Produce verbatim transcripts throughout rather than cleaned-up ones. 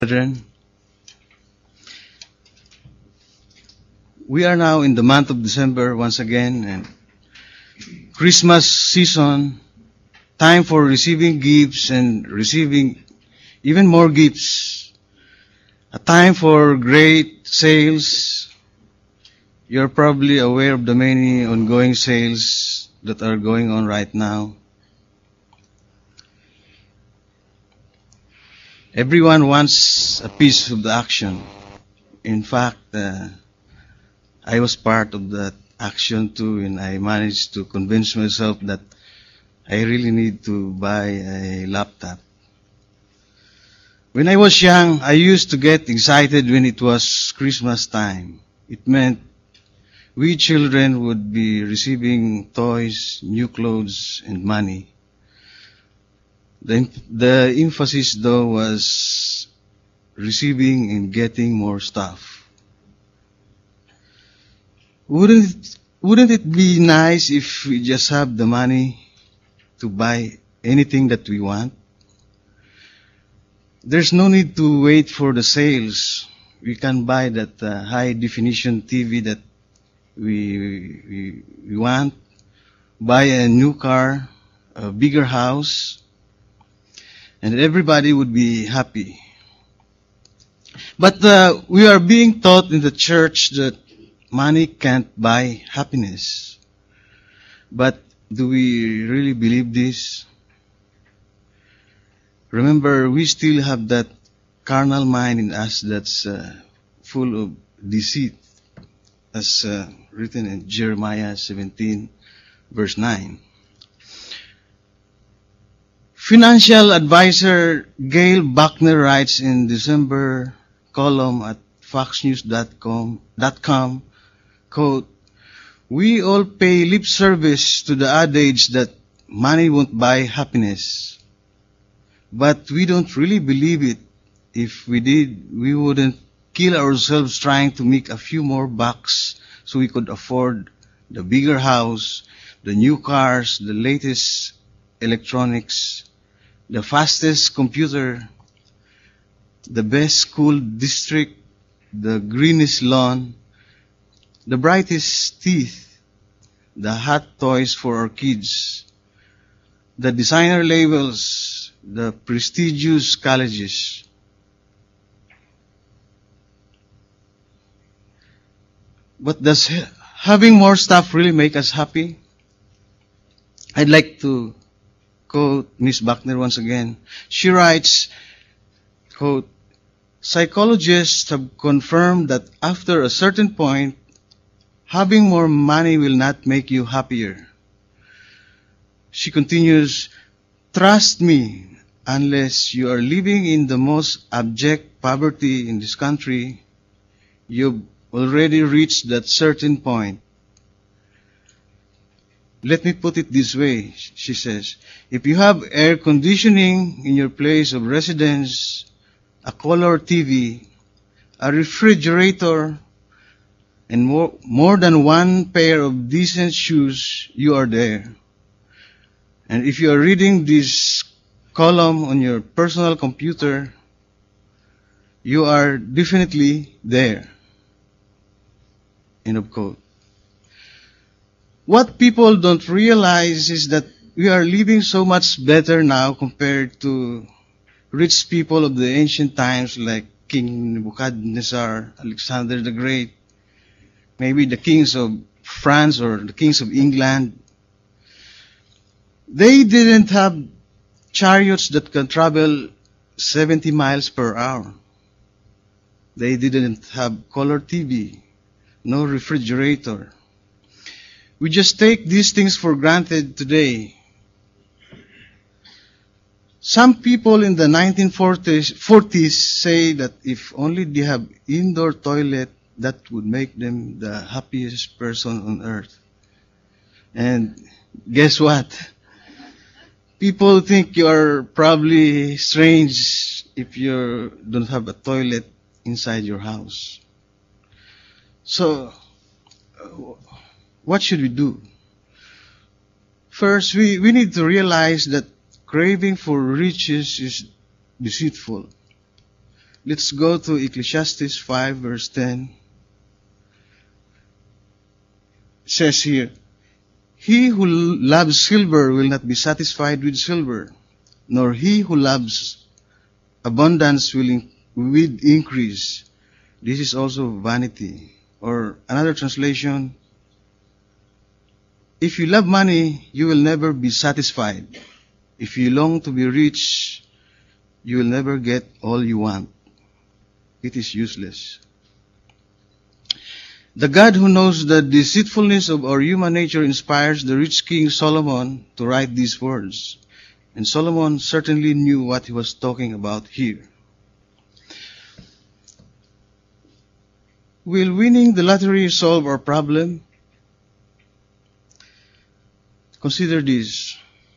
Brethren, we are now in the month of December once again, and Christmas season, time for receiving gifts and receiving even more gifts. A time for great sales. You're probably aware of the many ongoing sales that are going on right now. Everyone wants a piece of the action. In fact, uh, I was part of that action too, and I managed to convince myself that I really need to buy a laptop. When I was young, I used to get excited when it was Christmas time. It meant we children would be receiving toys, new clothes, and money. The, the emphasis though was receiving and getting more stuff. Wouldn't it, wouldn't it be nice if we just have the money to buy anything that we want? There's no need to wait for the sales. We can buy that uh, high definition T V that we, we, we want, buy a new car, a bigger house, and everybody would be happy. But uh, we are being taught in the church that money can't buy happiness. But do we really believe this? Remember, we still have that carnal mind in us that's uh, full of deceit, as uh, written in Jeremiah seventeen, verse nine. Financial advisor Gail Buckner writes in December column at fox news dot com, quote, "We all pay lip service to the adage that money won't buy happiness. But we don't really believe it. If we did, we wouldn't kill ourselves trying to make a few more bucks so we could afford the bigger house, the new cars, the latest electronics, the fastest computer, the best school district, the greenest lawn, the brightest teeth, the hot toys for our kids, the designer labels, the prestigious colleges." But does having more stuff really make us happy? I'd like to quote Miss Buckner once again. She writes, quote, "Psychologists have confirmed that after a certain point, having more money will not make you happier." She continues, "Trust me, unless you are living in the most abject poverty in this country, you've already reached that certain point. Let me put it this way," she says. "If you have air conditioning in your place of residence, a color T V, a refrigerator, and more, more than one pair of decent shoes, you are there. And if you are reading this column on your personal computer, you are definitely there." End of quote. What people don't realize is that we are living so much better now compared to rich people of the ancient times like King Nebuchadnezzar, Alexander the Great, maybe the kings of France or the kings of England. They didn't have chariots that can travel seventy miles per hour. They didn't have color T V, no refrigerator. We just take these things for granted today. Some people in the nineteen forties say that if only they have indoor toilet, that would make them the happiest person on earth. And guess what? People think you are probably strange if you don't have a toilet inside your house. So, what should we do? First, we, we need to realize that craving for riches is deceitful. Let's go to Ecclesiastes five verse ten. It says here, he who loves silver will not be satisfied with silver, nor he who loves abundance will, in, will increase. This is also vanity. Or another translation, if you love money, you will never be satisfied. If you long to be rich, you will never get all you want. It is useless. The God who knows the deceitfulness of our human nature inspires the rich King Solomon to write these words. And Solomon certainly knew what he was talking about here. Will winning the lottery solve our problem? Consider this.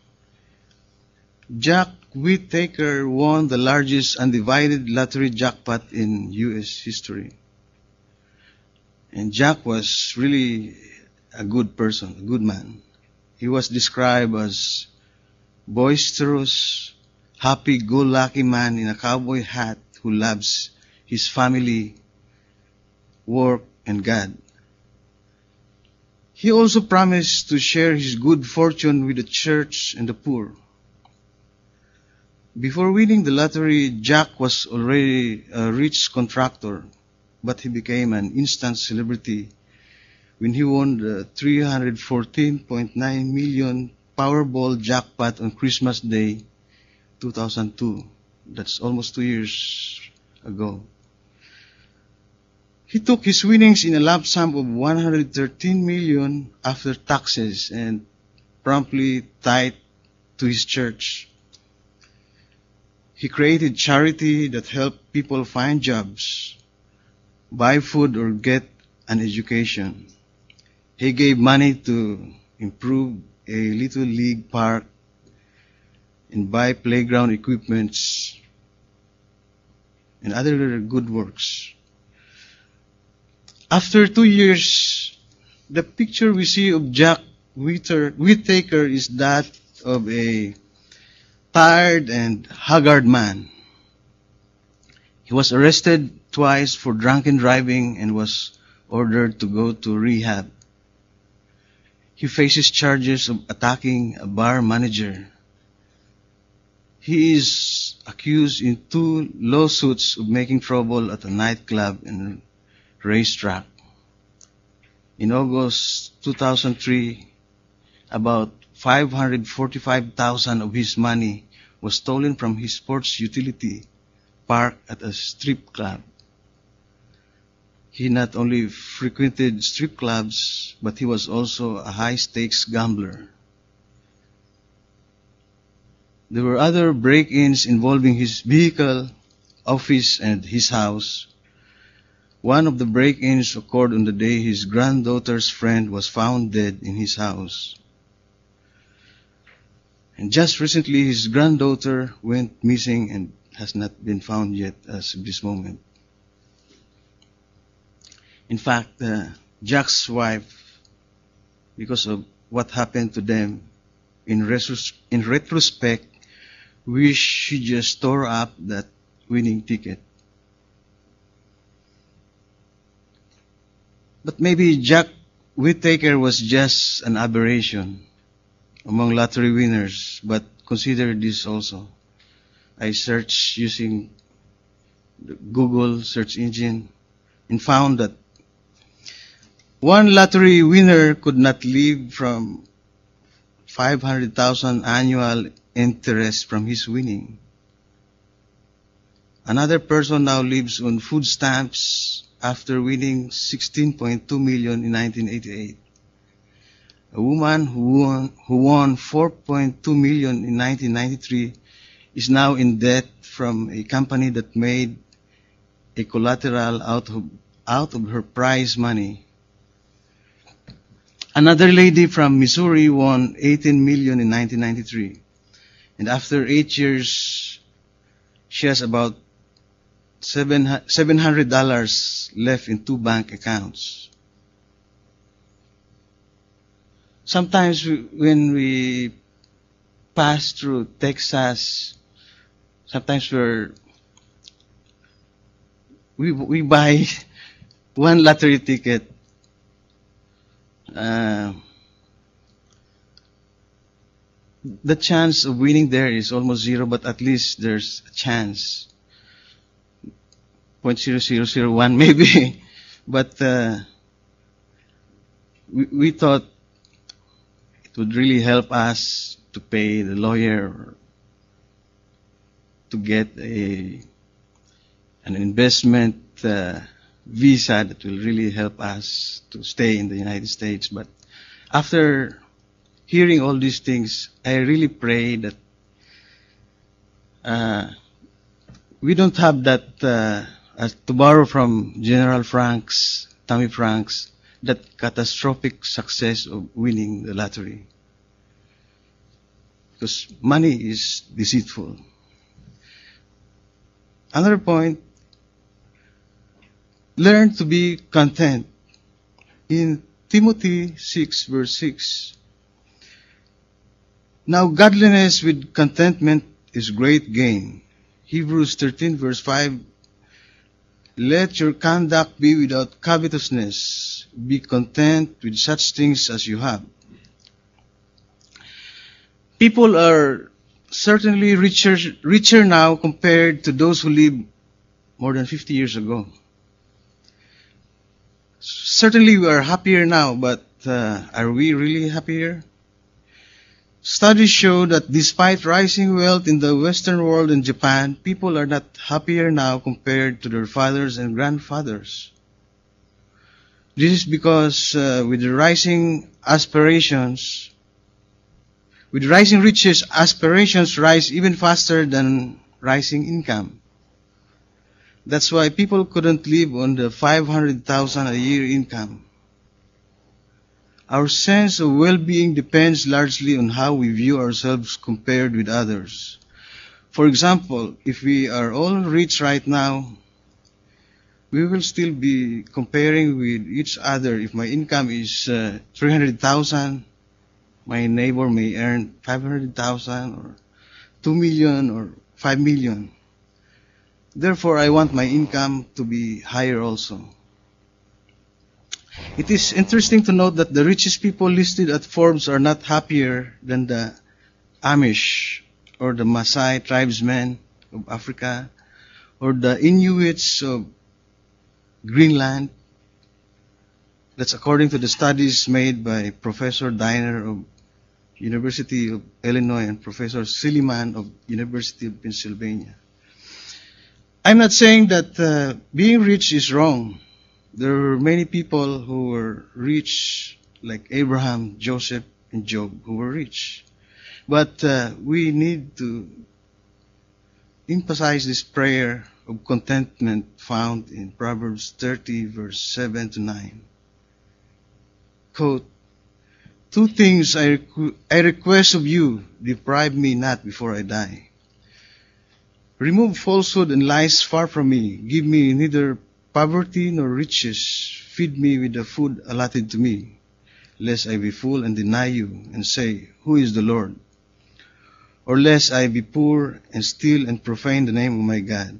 Jack Whittaker won the largest undivided lottery jackpot in U S history. And Jack was really a good person, a good man. He was described as boisterous, happy-go-lucky man in a cowboy hat who loves his family, work, and God. He also promised to share his good fortune with the church and the poor. Before winning the lottery, Jack was already a rich contractor, but he became an instant celebrity when he won the three hundred fourteen point nine million Powerball jackpot on Christmas Day, two thousand two. That's almost two years ago. He took his winnings in a lump sum of one hundred thirteen million after taxes and promptly tithed to his church. He created charity that helped people find jobs, buy food, or get an education. He gave money to improve a little league park and buy playground equipments and other good works. After two years, the picture we see of Jack Whittaker is that of a tired and haggard man. He was arrested twice for drunken driving and was ordered to go to rehab. He faces charges of attacking a bar manager. He is accused in two lawsuits of making trouble at a nightclub and racetrack. In August two thousand three, about five hundred forty-five thousand dollars of his money was stolen from his sports utility park at a strip club. He not only frequented strip clubs, but he was also a high-stakes gambler. There were other break-ins involving his vehicle, office, and his house. One of the break-ins occurred on the day his granddaughter's friend was found dead in his house. And just recently, his granddaughter went missing and has not been found yet as of this moment. In fact, uh, Jack's wife, because of what happened to them, in, retros- in retrospect, wish she just tore up that winning ticket. But maybe Jack Whittaker was just an aberration among lottery winners, but consider this also. I searched using the Google search engine and found that one lottery winner could not live from five hundred thousand annual interest from his winning. Another person now lives on food stamps after winning sixteen point two million in nineteen eighty-eight. A woman who won, who won four point two million in nineteen ninety-three is now in debt from a company that made a collateral out of, out of her prize money. Another lady from Missouri won eighteen million in nineteen ninety-three. And after eight years, she has about seven hundred dollars left in two bank accounts. Sometimes we, when we pass through Texas, sometimes we're we we buy one lottery ticket. Uh, the chance of winning there is almost zero, but at least there's a chance. Point zero zero zero one maybe, but uh, we, we thought it would really help us to pay the lawyer, or to get a an investment uh, visa that will really help us to stay in the United States. But after hearing all these things, I really pray that uh, we don't have that, uh, uh, to borrow from General Franks, Tommy Franks, that catastrophic success of winning the lottery. Because money is deceitful. Another point, learn to be content. In Timothy six verse six, now godliness with contentment is great gain. Hebrews thirteen verse five, let your conduct be without covetousness. Be content with such things as you have. People are certainly richer, richer now compared to those who lived more than fifty years ago. Certainly we are happier now, but uh, are we really happier? Studies show that despite rising wealth in the Western world and Japan, people are not happier now compared to their fathers and grandfathers. This is because uh, with the rising aspirations, with rising riches, aspirations rise even faster than rising income. That's why people couldn't live on the five hundred thousand a year income. Our sense of well-being depends largely on how we view ourselves compared with others. For example, if we are all rich right now, we will still be comparing with each other. If my income is uh, three hundred thousand, my neighbor may earn five hundred thousand or two million or five million. Therefore, I want my income to be higher also. It is interesting to note that the richest people listed at Forbes are not happier than the Amish or the Maasai tribesmen of Africa or the Inuits of Greenland. That's according to the studies made by Professor Diner of University of Illinois and Professor Silliman of University of Pennsylvania. I'm not saying that uh, being rich is wrong. There were many people who were rich, like Abraham, Joseph, and Job, who were rich. But uh, we need to emphasize this prayer of contentment found in Proverbs thirty, verse seven to nine. Quote, two things I, requ- I request of you, deprive me not before I die. Remove falsehood and lies far from me. Give me neither poverty nor riches. Feed me with the food allotted to me, lest I be full and deny you, and say, who is the Lord? Or lest I be poor and steal and profane the name of my God.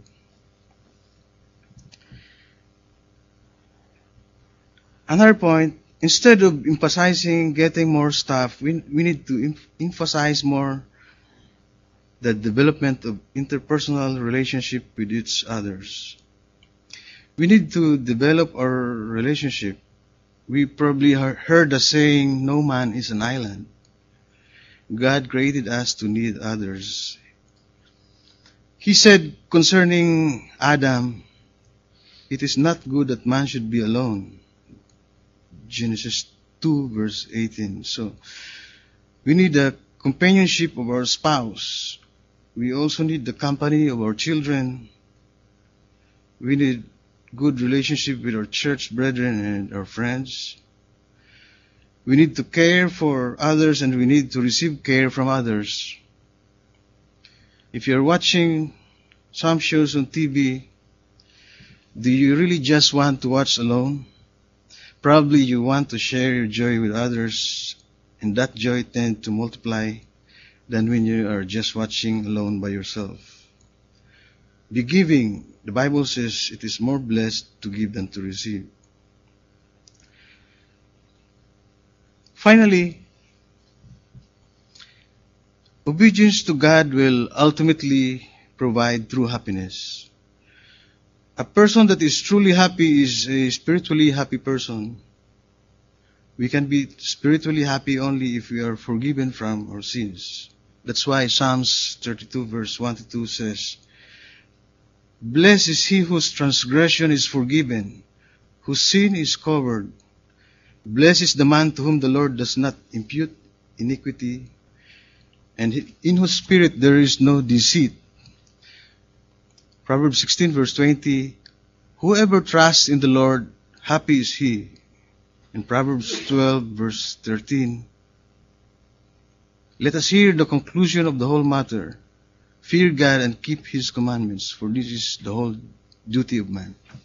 Another point, instead of emphasizing getting more stuff, we, we need to em- emphasize more the development of interpersonal relationship with each others. We need to develop our relationship. We probably heard the saying, no man is an island. God created us to need others. He said concerning Adam, it is not good that man should be alone. Genesis two verse eighteen. So, we need the companionship of our spouse. We also need the company of our children. We need good relationship with our church brethren and our friends. We need to care for others and we need to receive care from others. If you're watching some shows on T V, do you really just want to watch alone? Probably you want to share your joy with others, and that joy tends to multiply than when you are just watching alone by yourself. Be giving The Bible says it is more blessed to give than to receive. Finally, obedience to God will ultimately provide true happiness. A person that is truly happy is a spiritually happy person. We can be spiritually happy only if we are forgiven from our sins. That's why Psalms thirty-two verse one to two says, "Blessed is he whose transgression is forgiven, whose sin is covered. Blessed is the man to whom the Lord does not impute iniquity, and in whose spirit there is no deceit." Proverbs sixteen verse twenty, "Whoever trusts in the Lord, happy is he." And Proverbs twelve verse thirteen, "Let us hear the conclusion of the whole matter. Fear God and keep his commandments, for this is the whole duty of man."